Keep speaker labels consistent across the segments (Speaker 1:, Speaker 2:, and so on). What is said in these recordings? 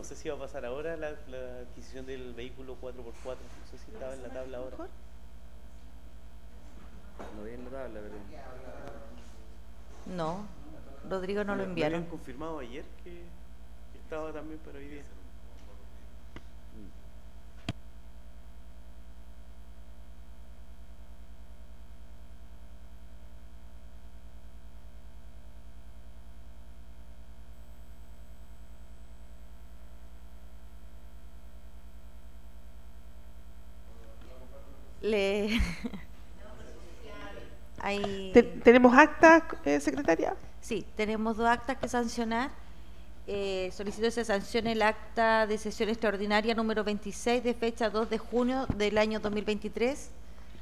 Speaker 1: no sé si va a pasar ahora la adquisición del vehículo 4x4. No sé si estaba en la tabla ahora.
Speaker 2: No vi en la tabla, pero...
Speaker 3: No, Rodrigo no lo
Speaker 1: Me
Speaker 3: enviaron.
Speaker 1: habían confirmado ayer que estaba también para hoy día.
Speaker 4: ¿Tenemos actas, secretaria?
Speaker 3: Sí, tenemos 2 actas que sancionar. Solicito que se sancione el acta de sesión extraordinaria número 26 de fecha 2 de junio del año 2023.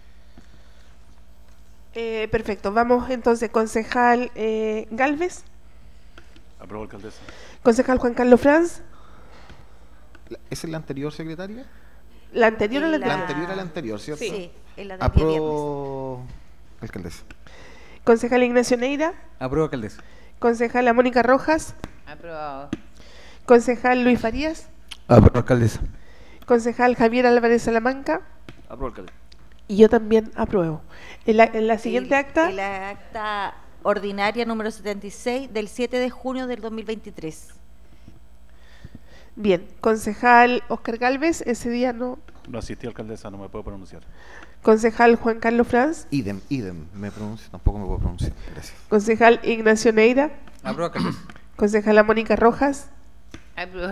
Speaker 4: Perfecto. Vamos entonces, concejal Galvez.
Speaker 5: Aprobó, alcaldesa.
Speaker 4: Concejal Juan Carlos Franz.
Speaker 6: ¿Esa es la anterior, secretaria?
Speaker 4: La anterior a la
Speaker 6: La
Speaker 4: anterior.
Speaker 6: anterior a la anterior, ¿cierto?
Speaker 3: Sí, en la del día viernes.
Speaker 6: Apruebo, alcaldesa.
Speaker 4: Concejal Ignacio Neira.
Speaker 2: Apruebo, alcaldesa.
Speaker 4: Concejala Mónica Rojas.
Speaker 7: Aprobado.
Speaker 4: Concejal Luis Farías.
Speaker 2: Apruebo, alcaldesa.
Speaker 4: Concejal Javier Álvarez Salamanca.
Speaker 2: Apruebo, alcaldesa.
Speaker 4: Y yo también apruebo. En la siguiente acta.
Speaker 3: En la acta ordinaria número 76 del 7 de junio del 2023.
Speaker 4: Bien, concejal Oscar Galvez, ese día no.
Speaker 5: No asistí, alcaldesa, no me puedo pronunciar.
Speaker 4: Concejal Juan Carlos Franz.
Speaker 6: Idem, me pronuncio, tampoco me puedo pronunciar. Gracias.
Speaker 4: Concejal Ignacio Neira.
Speaker 2: Apruebo, alcaldesa.
Speaker 4: Concejala Mónica Rojas.
Speaker 7: Aprobado.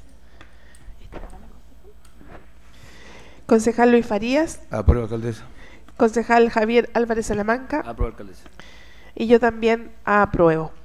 Speaker 4: Concejal Luis Farías.
Speaker 2: Apruebo, alcaldesa.
Speaker 4: Concejal Javier Álvarez Salamanca.
Speaker 2: Apruebo, alcaldesa.
Speaker 4: Y yo también apruebo.